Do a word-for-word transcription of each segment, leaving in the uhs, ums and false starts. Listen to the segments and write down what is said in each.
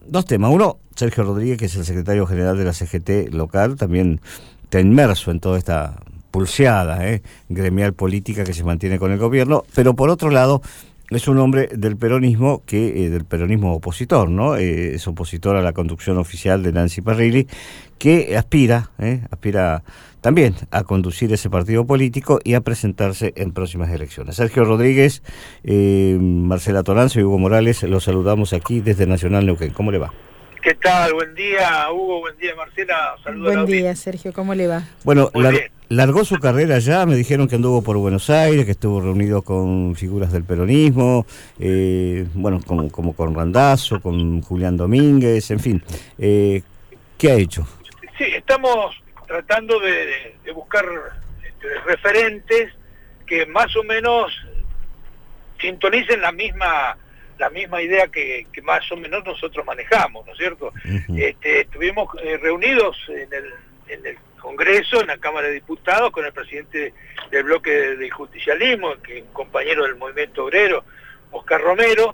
dos temas. Uno, Sergio Rodríguez, que es el secretario general de la C G T local, también está inmerso en toda esta pulseada eh, gremial política que se mantiene con el gobierno, pero por otro lado es un hombre del peronismo, que eh, del peronismo opositor, ¿no? Eh, es opositor a la conducción oficial de Nancy Parrilli, que aspira, eh, aspira también a conducir ese partido político y a presentarse en próximas elecciones. Sergio Rodríguez, eh, Marcela Toranzo y Hugo Morales, los saludamos aquí desde Nacional Neuquén. ¿Cómo le va? ¿Qué tal? Buen día, Hugo. Buen día, Marcela. Saludos. Buen día, Sergio. ¿Cómo le va? Bueno, lar largó su carrera ya. Me dijeron que anduvo por Buenos Aires, que estuvo reunido con figuras del peronismo, eh, bueno, como, como con Randazzo, con Julián Domínguez, en fin. Eh, ¿Qué ha hecho? Sí, estamos tratando de, de buscar este, referentes que más o menos sintonicen la misma la misma idea que, que más o menos nosotros manejamos, ¿no es cierto? Uh-huh. este, estuvimos eh, reunidos en el, en el Congreso, en la Cámara de Diputados, con el presidente del bloque del justicialismo, que es un compañero del movimiento obrero, Oscar Romero,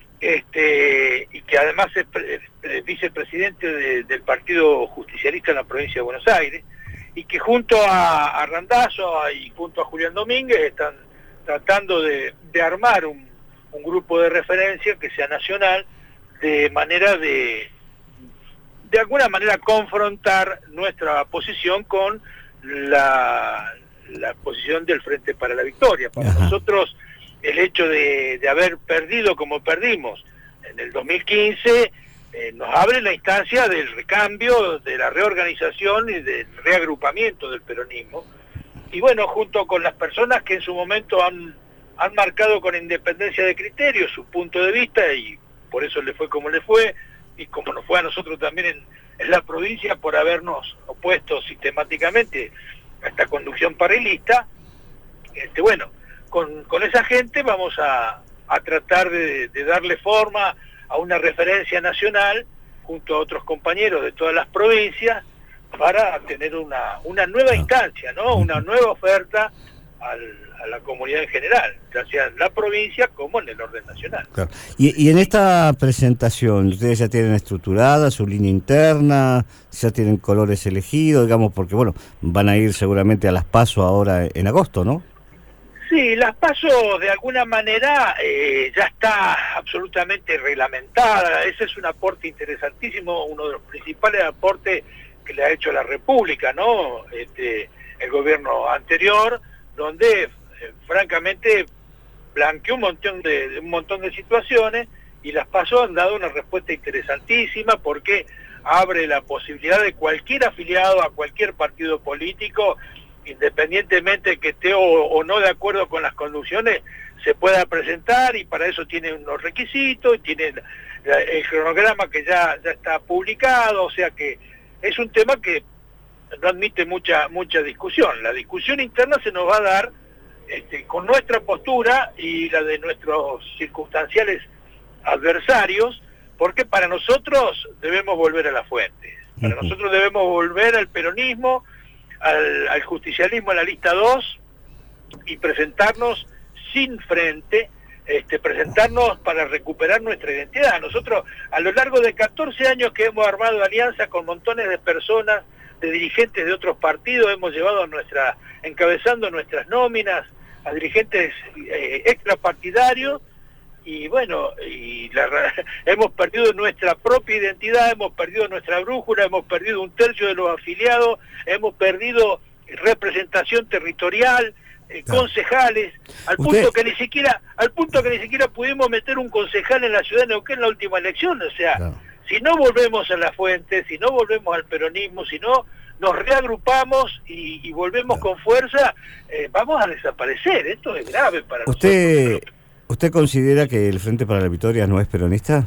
este, y que además es pre, pre, vicepresidente de, del Partido Justicialista en la provincia de Buenos Aires, y que junto a, a Randazzo y junto a Julián Domínguez están tratando de, de armar un un grupo de referencia que sea nacional, de manera de, de alguna manera confrontar nuestra posición con la, la posición del Frente para la Victoria. Para Ajá. nosotros, el hecho de, de haber perdido como perdimos en el dos mil quince, eh, nos abre la instancia del recambio, de la reorganización y del reagrupamiento del peronismo. Y bueno, junto con las personas que en su momento han han marcado con independencia de criterio su punto de vista, y por eso le fue como le fue, y como nos fue a nosotros también en, en la provincia por habernos opuesto sistemáticamente a esta conducción parrilista. Este, bueno, con, con esa gente vamos a, a tratar de, de darle forma a una referencia nacional junto a otros compañeros de todas las provincias para tener una, una nueva instancia, ¿no? Una nueva oferta al, a la comunidad en general, ya sea en la provincia como en el orden nacional. Claro. Y, y en esta presentación, ¿ustedes ya tienen estructurada su línea interna? ¿Ya tienen colores elegidos, digamos? Porque, bueno, van a ir seguramente a las PASO ahora en agosto, ¿no? Sí, las PASO de alguna manera eh, ya está absolutamente reglamentada. Ese es un aporte interesantísimo, uno de los principales aportes que le ha hecho la República, ¿no? Este, el gobierno anterior, donde eh, francamente blanqueó un montón de un montón de situaciones, y las PASO han dado una respuesta interesantísima, porque abre la posibilidad de cualquier afiliado a cualquier partido político, independientemente que esté o, o no de acuerdo con las conducciones, se pueda presentar, y para eso tiene unos requisitos, y tiene la, el cronograma que ya, ya está publicado. O sea que es un tema que no admite mucha mucha discusión. La discusión interna se nos va a dar este, con nuestra postura y la de nuestros circunstanciales adversarios, porque para nosotros debemos volver a la fuente. Para nosotros debemos volver al peronismo, al, al justicialismo en la lista dos, y presentarnos sin frente, este, presentarnos para recuperar nuestra identidad. Nosotros, a lo largo de catorce años que hemos armado alianzas con montones de personas, de dirigentes de otros partidos, hemos llevado a nuestra, encabezando nuestras nóminas a dirigentes eh, extrapartidarios, y bueno, y la, hemos perdido nuestra propia identidad, hemos perdido nuestra brújula, hemos perdido un tercio de los afiliados, hemos perdido representación territorial, eh, claro. concejales, al ¿Usted? punto que ni siquiera, al punto que ni siquiera pudimos meter un concejal en la ciudad de Neuquén en la última elección. O sea, claro. si no volvemos a la fuente, si no volvemos al peronismo, si no nos reagrupamos y, y volvemos claro. con fuerza, eh, vamos a desaparecer. Esto es grave para ¿Usted, nosotros. ¿Usted considera que el Frente para la Victoria no es peronista?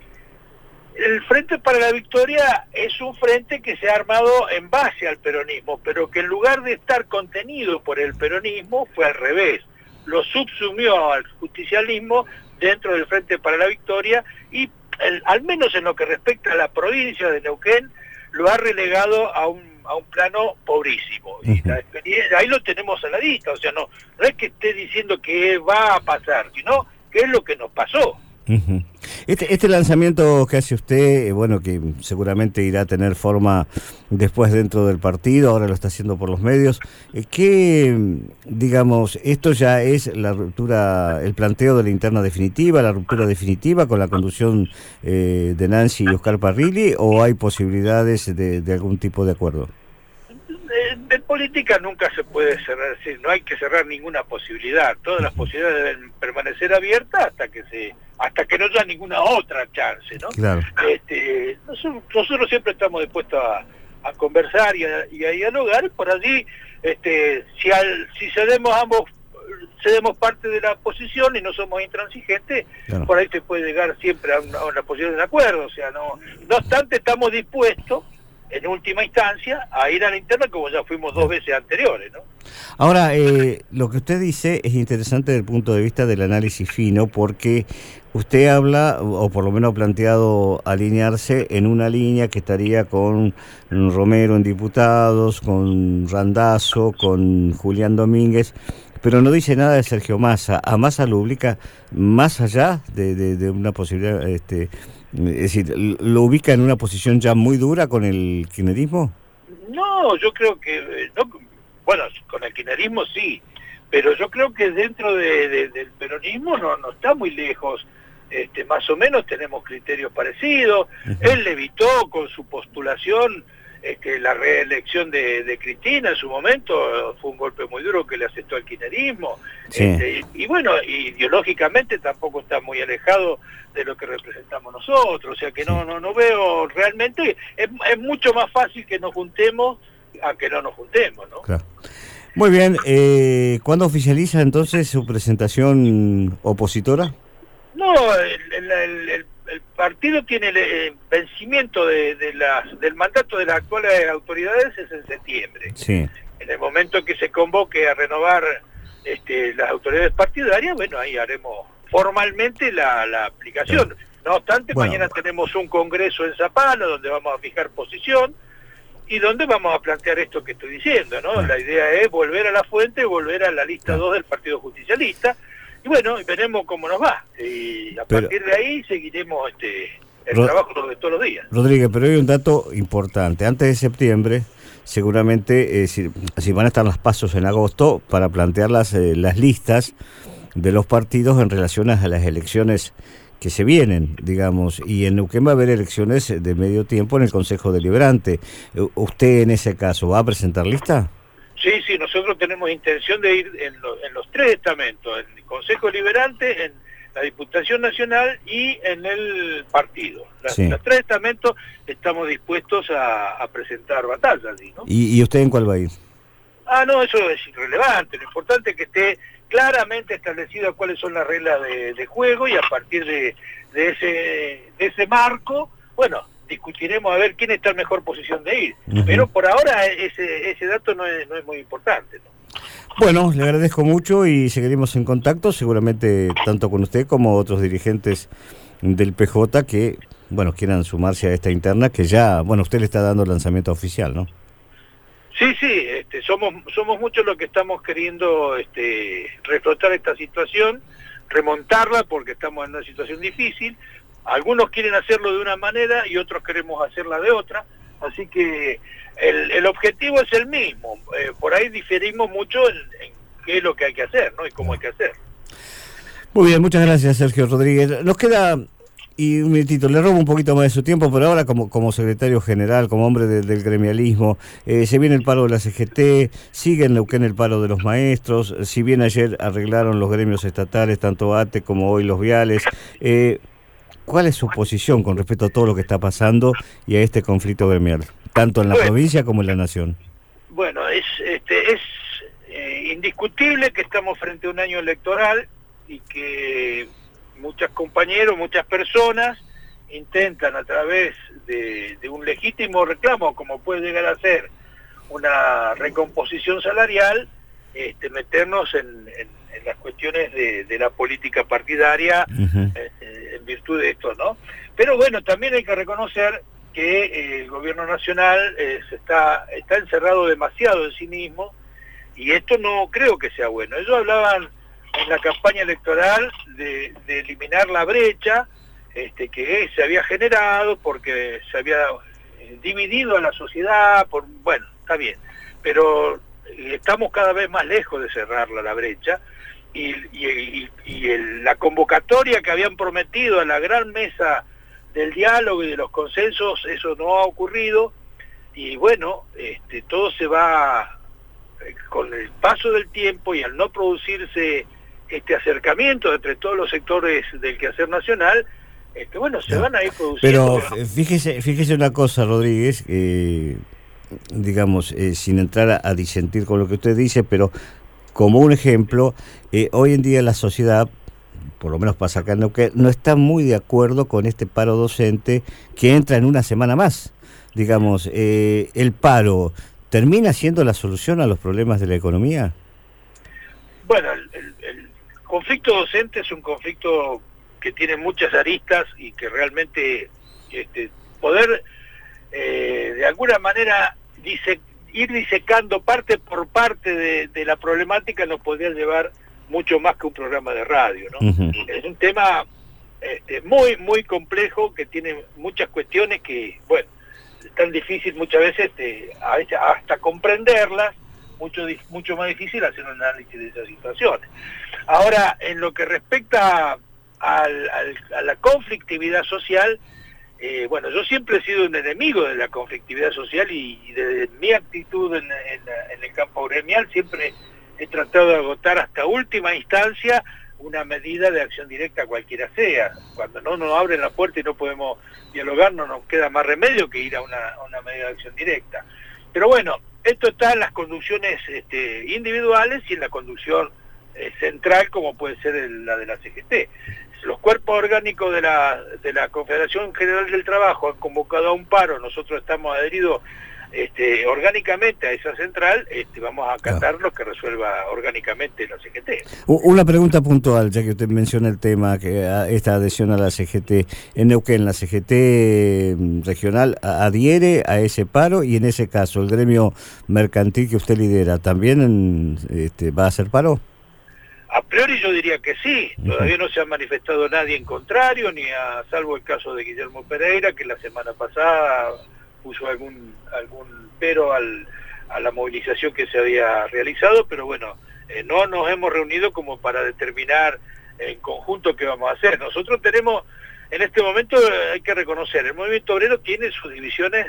El Frente para la Victoria es un frente que se ha armado en base al peronismo, pero que en lugar de estar contenido por el peronismo, fue al revés. Lo subsumió al justicialismo dentro del Frente para la Victoria, y el, al menos en lo que respecta a la provincia de Neuquén, lo ha relegado a un, a un plano pobrísimo. Uh-huh. Y la experiencia, ahí lo tenemos a la vista. O sea, no, no es que esté diciendo que va a pasar, sino que es lo que nos pasó. Uh-huh. Este, este lanzamiento que hace usted, eh, bueno, que seguramente irá a tener forma después dentro del partido, ahora lo está haciendo por los medios, eh, ¿qué, digamos, esto ya es la ruptura, el planteo de la interna definitiva, la ruptura definitiva con la conducción eh, de Nancy y Oscar Parrilli, o hay posibilidades de, de algún tipo de acuerdo? De, de política nunca se puede cerrar, es decir, no hay que cerrar ninguna posibilidad, todas las posibilidades deben permanecer abiertas hasta que se hasta que no haya ninguna otra chance, ¿no? Claro. Este, nosotros, nosotros siempre estamos dispuestos a, a conversar y a, y a dialogar, por allí, este, si al, si cedemos ambos, cedemos parte de la posición y no somos intransigentes, claro, por ahí se puede llegar siempre a una, a una posición de acuerdo, o sea, no, no obstante estamos dispuestos en última instancia a ir a la interna como ya fuimos dos veces anteriores, ¿no? Ahora, eh, lo que usted dice es interesante desde el punto de vista del análisis fino, porque usted habla, o por lo menos ha planteado alinearse en una línea que estaría con Romero en diputados, con Randazzo, con Julián Domínguez, pero no dice nada de Sergio Massa. ¿A Massa lo ubica más allá de, de, de una posibilidad, este, es decir, lo ubica en una posición ya muy dura con el kirchnerismo? No, yo creo que, no, bueno, con el kirchnerismo sí, pero yo creo que dentro de, de, del peronismo no, no está muy lejos. Este, más o menos tenemos criterios parecidos. Uh-huh. Él evitó con su postulación este, la reelección de, de Cristina en su momento, fue un golpe muy duro que le aceptó al kirchnerismo. Sí. Este, y, y bueno, ideológicamente tampoco está muy alejado de lo que representamos nosotros, o sea que sí, no, no, no veo realmente, es, es mucho más fácil que nos juntemos a que no nos juntemos, ¿no? Claro. Muy bien, eh, ¿cuándo oficializa entonces su presentación opositora? No, el, el, el, el partido tiene el, el vencimiento de, de las, del mandato de las actuales autoridades es en septiembre. Sí. En el momento que se convoque a renovar este, las autoridades partidarias, bueno, ahí haremos formalmente la, la aplicación. Claro. No obstante, bueno, mañana tenemos un congreso en Zapala donde vamos a fijar posición y donde vamos a plantear esto que estoy diciendo, ¿no? Claro. La idea es volver a la fuente, volver a la lista claro. dos del Partido Justicialista. Y bueno, veremos cómo nos va. Y a pero, partir de ahí seguiremos este, el Rod trabajo de todos los días. Rodríguez, pero hay un dato importante. Antes de septiembre, seguramente, eh, si, si van a estar los pasos en agosto, para plantear las, eh, las listas de los partidos en relación a las elecciones que se vienen, digamos. Y en Neuquén va a haber elecciones de medio tiempo en el Consejo Deliberante. ¿Usted en ese caso va a presentar lista? Sí, sí, nosotros tenemos intención de ir en, lo, en los tres estamentos, en el Consejo Deliberante, en la Diputación Nacional y en el partido. Las, sí. Los tres estamentos estamos dispuestos a, a presentar batallas, ¿no? ¿Y, ¿Y usted en cuál va a ir? Ah, no, eso es irrelevante. Lo importante es que esté claramente establecido cuáles son las reglas de, de juego y a partir de, de, ese, de ese marco, bueno, discutiremos a ver quién está en mejor posición de ir. Uh-huh. Pero por ahora ese, ese dato no es, no es muy importante, ¿no? Bueno, le agradezco mucho y seguiremos en contacto, seguramente tanto con usted como otros dirigentes del P J que, bueno, quieran sumarse a esta interna que ya, bueno, usted le está dando el lanzamiento oficial, ¿no? Sí, sí, este, somos somos muchos los que estamos queriendo este, reflotar esta situación, remontarla porque estamos en una situación difícil. Algunos quieren hacerlo de una manera y otros queremos hacerla de otra, así que el, el objetivo es el mismo. Eh, por ahí diferimos mucho en, en qué es lo que hay que hacer, ¿no? Y cómo hay que hacer. Muy bien, muchas gracias, Sergio Rodríguez. Nos queda, y un minutito, le robo un poquito más de su tiempo, pero ahora como, como secretario general, como hombre de, del gremialismo, eh, se viene el paro de la C G T, sigue en Neuquén el paro de los maestros, si bien ayer arreglaron los gremios estatales, tanto A T E como hoy los viales, eh, ¿cuál es su posición con respecto a todo lo que está pasando y a este conflicto gremial, tanto en la bueno, provincia como en la nación? Bueno, es, este, es eh, indiscutible que estamos frente a un año electoral y que muchos compañeros, muchas personas intentan a través de, de un legítimo reclamo, como puede llegar a ser una recomposición salarial, este, meternos en, en, en las cuestiones de, de la política partidaria, uh-huh. eh, en virtud de esto, ¿no? Pero bueno, también hay que reconocer que eh, el gobierno nacional eh, se está, está encerrado demasiado en sí mismo y esto no creo que sea bueno. Ellos hablaban en la campaña electoral de, de eliminar la brecha este, que se había generado porque se había eh, dividido a la sociedad, por bueno, está bien, pero estamos cada vez más lejos de cerrarla la brecha, y, y, y, y el, la convocatoria que habían prometido a la gran mesa del diálogo y de los consensos, eso no ha ocurrido, y bueno, este, todo se va eh, con el paso del tiempo, y al no producirse este acercamiento entre todos los sectores del quehacer nacional, este, bueno, se no. van a ir produciendo. Pero fíjese, fíjese una cosa, Rodríguez, eh, digamos, eh, sin entrar a, a disentir con lo que usted dice, pero como un ejemplo, eh, hoy en día la sociedad, por lo menos pasa acá en Neuquén, no está muy de acuerdo con este paro docente que entra en una semana más. Digamos, eh, ¿el paro termina siendo la solución a los problemas de la economía? Bueno, el, el, el conflicto docente es un conflicto que tiene muchas aristas y que realmente este, poder eh, de alguna manera dice, ir disecando parte por parte de, de la problemática nos podría llevar mucho más que un programa de radio, ¿no? Uh-huh. Es un tema este, muy, muy complejo, que tiene muchas cuestiones que, bueno, es tan difícil muchas veces, de, a veces hasta comprenderlas, mucho, mucho más difícil hacer un análisis de esas situaciones. Ahora, en lo que respecta al, al, a la conflictividad social, Eh, bueno, yo siempre he sido un enemigo de la conflictividad social, y, y desde mi actitud en, en, en el campo gremial siempre he tratado de agotar hasta última instancia una medida de acción directa cualquiera sea. Cuando no nos abren la puerta y no podemos dialogar, no nos queda más remedio que ir a una, a una medida de acción directa. Pero bueno, esto está en las conducciones este, individuales y en la conducción eh, central, como puede ser el, la de la C G T. Los cuerpos orgánicos de la, de la Confederación General del Trabajo han convocado a un paro, nosotros estamos adheridos este, orgánicamente a esa central, este, vamos a acatar lo que resuelva orgánicamente la C G T. Una pregunta puntual, ya que usted menciona el tema, que esta adhesión a la C G T. En Neuquén, ¿la C G T regional adhiere a ese paro? Y en ese caso, ¿el gremio mercantil que usted lidera también este, va a hacer paro? A priori yo diría que sí, todavía no se ha manifestado nadie en contrario, ni a salvo el caso de Guillermo Pereira, que la semana pasada puso algún algún pero al, a la movilización que se había realizado, pero bueno, eh, no nos hemos reunido como para determinar en conjunto qué vamos a hacer. Nosotros tenemos, en este momento hay que reconocer, el movimiento obrero tiene sus divisiones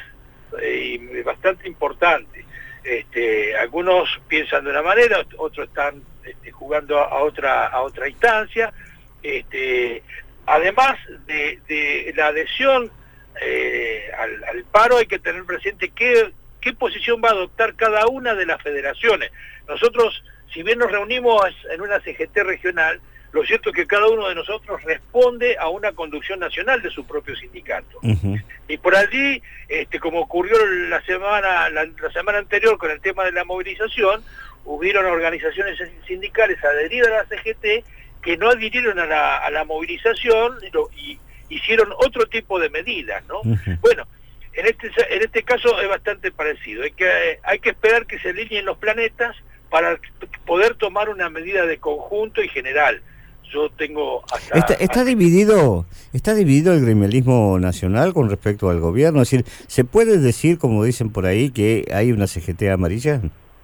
eh, bastante importantes. Este, algunos piensan de una manera, otros están este, jugando a, a otra a otra instancia. Este, además de, de la adhesión eh, al, al paro, hay que tener presente qué, qué posición va a adoptar cada una de las federaciones. Nosotros, si bien nos reunimos en una C G T regional, lo cierto es que cada uno de nosotros responde a una conducción nacional de su propio sindicato. Uh-huh. Y por allí, este, como ocurrió la semana, la, la semana anterior con el tema de la movilización, hubieron organizaciones sindicales adheridas a la C G T que no adhirieron a la, a la movilización y, lo, y hicieron otro tipo de medidas, ¿no? Uh-huh. Bueno, en este, en este caso es bastante parecido. Hay que, hay que esperar que se alineen los planetas para poder tomar una medida de conjunto y general. Yo tengo hasta, está, está hasta... dividido está dividido el gremialismo nacional con respecto al gobierno. Es decir, ¿se puede decir, como dicen por ahí, que hay una C G T amarilla?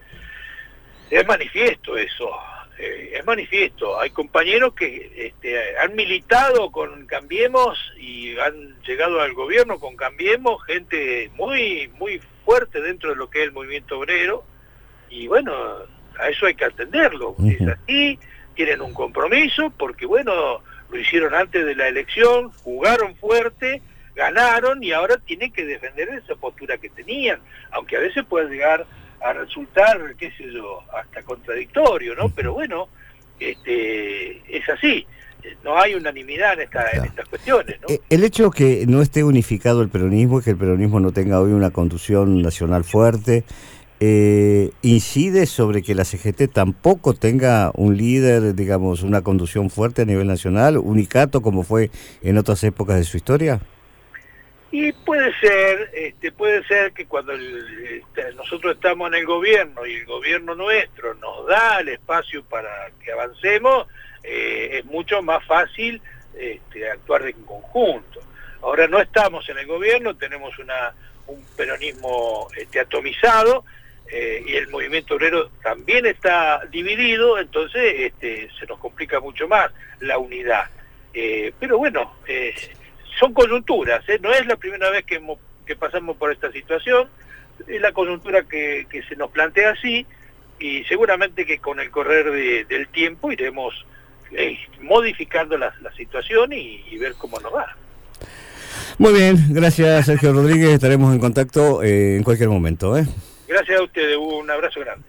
Es manifiesto eso, eh, es manifiesto. Hay compañeros que este, han militado con Cambiemos y han llegado al gobierno con Cambiemos, gente muy muy fuerte dentro de lo que es el movimiento obrero, y bueno, a eso hay que atenderlo. Uh-huh. Es así. Tienen un compromiso porque, bueno, lo hicieron antes de la elección, jugaron fuerte, ganaron y ahora tienen que defender esa postura que tenían, aunque a veces puede llegar a resultar, qué sé yo, hasta contradictorio, ¿no? Pero bueno, este, es así, no hay unanimidad en, esta, claro. en estas cuestiones, ¿no? El hecho que no esté unificado el peronismo, que el peronismo no tenga hoy una conducción nacional fuerte, Eh, ¿incide sobre que la C G T tampoco tenga un líder, digamos, una conducción fuerte a nivel nacional, unicato como fue en otras épocas de su historia? Y puede ser, este, puede ser que cuando el, este, nosotros estamos en el gobierno y el gobierno nuestro nos da el espacio para que avancemos, eh, es mucho más fácil este, actuar en conjunto. Ahora no estamos en el gobierno, tenemos una, un peronismo este, atomizado, eh, y el movimiento obrero también está dividido, entonces este, se nos complica mucho más la unidad. Eh, pero bueno, eh, son coyunturas, ¿eh? No es la primera vez que, hemos, que pasamos por esta situación, es la coyuntura que, que se nos plantea así, y seguramente que con el correr de, del tiempo iremos eh, modificando la, la situación y, y ver cómo nos va. Muy bien, gracias Sergio Rodríguez, estaremos en contacto eh, en cualquier momento. ¿eh? Gracias a ustedes, un abrazo grande.